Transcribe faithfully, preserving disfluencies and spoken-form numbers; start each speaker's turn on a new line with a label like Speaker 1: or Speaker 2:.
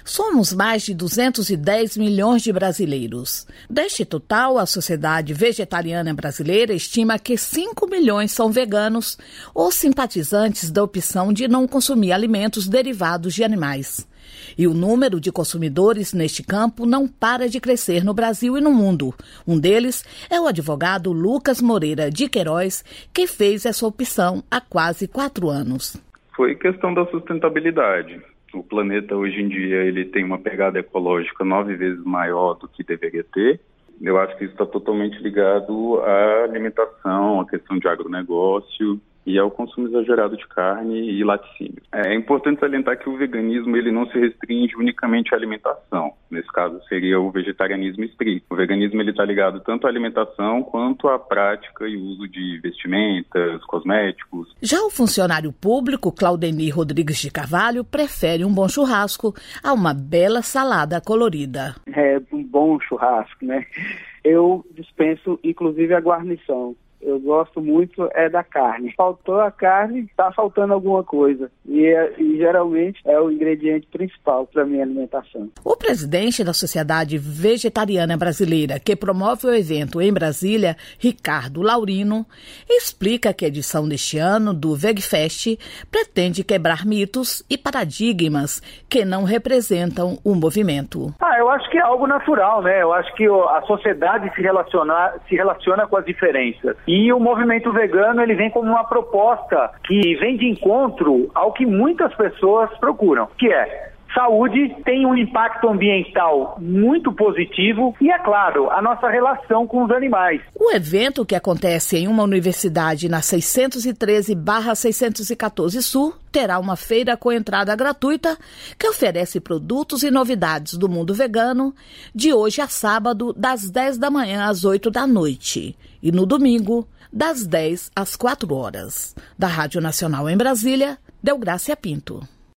Speaker 1: Somos mais de duzentos e dez milhões de brasileiros. Deste total, a Sociedade Vegetariana Brasileira estima que cinco milhões são veganos ou simpatizantes da opção de não consumir alimentos derivados de animais. E o número de consumidores neste campo não para de crescer no Brasil e no mundo. Um deles é o advogado Lucas Moreira de Queiroz, que fez essa opção há quase quatro anos.
Speaker 2: Foi questão da sustentabilidade. O planeta hoje em dia ele tem uma pegada ecológica nove vezes maior do que deveria ter. Eu acho que isso está totalmente ligado à alimentação, à questão de agronegócio e ao consumo exagerado de carne e laticínios. É importante salientar que o veganismo ele não se restringe unicamente à alimentação. Nesse caso seria o vegetarianismo estrito. O veganismo ele está ligado tanto à alimentação quanto à prática e uso de vestimentas, cosméticos.
Speaker 1: Já o funcionário público, Claudenir Rodrigues de Carvalho, prefere um bom churrasco a uma bela salada colorida.
Speaker 3: É um bom churrasco, né? Eu dispenso inclusive a guarnição. Eu gosto muito é da carne. Faltou a carne, está faltando alguma coisa. E, é, e geralmente é o ingrediente principal para a minha alimentação.
Speaker 1: O presidente da Sociedade Vegetariana Brasileira, que promove o evento em Brasília, Ricardo Laurino, explica que a edição deste ano do VegFest pretende quebrar mitos e paradigmas que não representam o movimento.
Speaker 4: Ah, eu acho que é algo natural, né? Eu acho que a sociedade se relaciona, se relaciona com as diferenças. E o movimento vegano ele vem como uma proposta que vem de encontro ao que muitas pessoas procuram, que é saúde, tem um impacto ambiental muito positivo e, é claro, a nossa relação com os animais.
Speaker 1: O evento, que acontece em uma universidade na seiscentos e treze barra seiscentos e quatorze Sul, terá uma feira com entrada gratuita que oferece produtos e novidades do mundo vegano de hoje a sábado, das dez da manhã às oito da noite e no domingo, das dez às quatro horas. Da Rádio Nacional em Brasília, Delgrácia Pinto.